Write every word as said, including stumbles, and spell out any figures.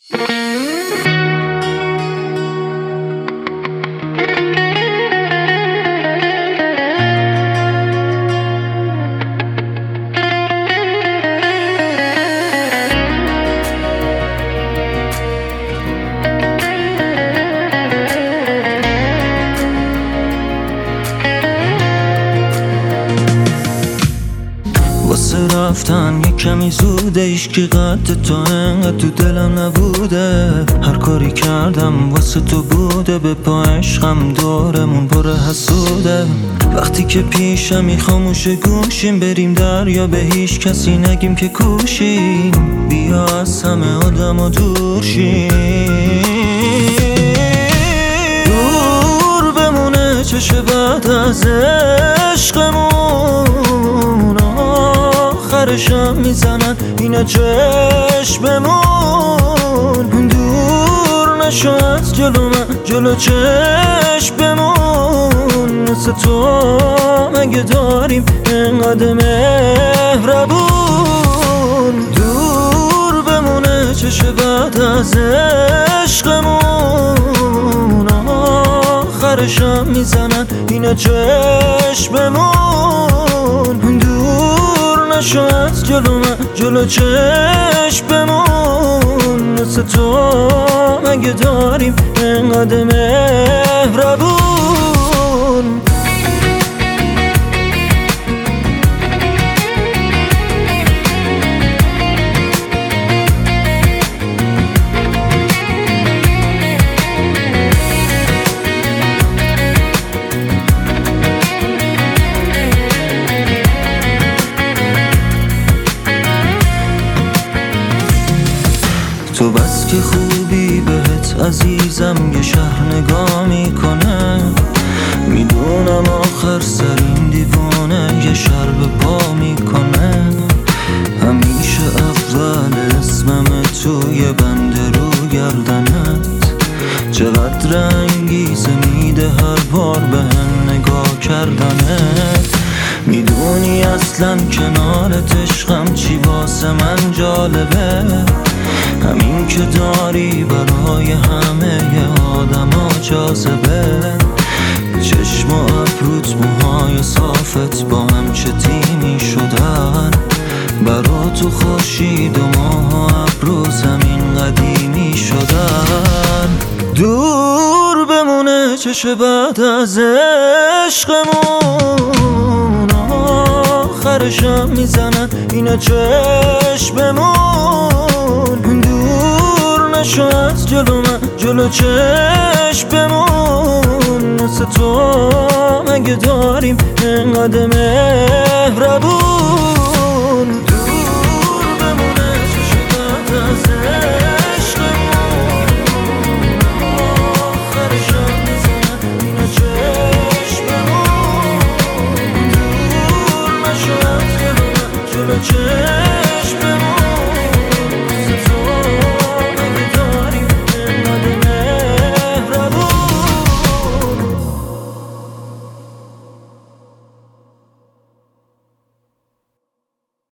واسه رفتن یه کمی زوده، ایشکی قد تو انقدر تو دلم نبوده. هر کاری کردم واسه تو بوده، به پا عشقم دورمون پر حسوده. وقتی که پیشمی خاموش گوشیم، بریم دریا به هیچ کسی نگیم که کوشیم. بیا از همه آدم و دور شیم، دور بمونه چشه بعد از عشقمون. آخرشم میزنن اینا چشممون. دور نشو از جلو من، جلو چشممون. مثل تو مگه داریم انقدر مهربون؟ دور بمونه چشه بعد از عشقمون. آخرشم میزنن اینا چشممون. دور نشو از جلو من، جلو چشممون. مثل تو مگه داریم انقدر مهربون؟ تو بس که خوبی بهت عزیزم یه شهر نگاه میکنه. میدونم آخر سر این دیوانه یه شر به پا میکنه. همیشه اول اسمم توی بند رو گردنت. چقدر انگیزه میده هر بار به هم نگاه کردنت. میدونی اصلا کنارت عشقم چی واسه من جالبه. همین که داری برای همه آدم ها جاذبه. چشم و ابروت، موهای صافت با هم چه تیمی شدن. برا تو خورشید و ماه و ابرو زمین قدیمی شدن. دور بمونه چشه بعد از عشقمون. آخرشم میزنن اینا چشممون. دور نشو از جلو من، جلو چشممون. مثل تو مگه داریم انقدر مهربون؟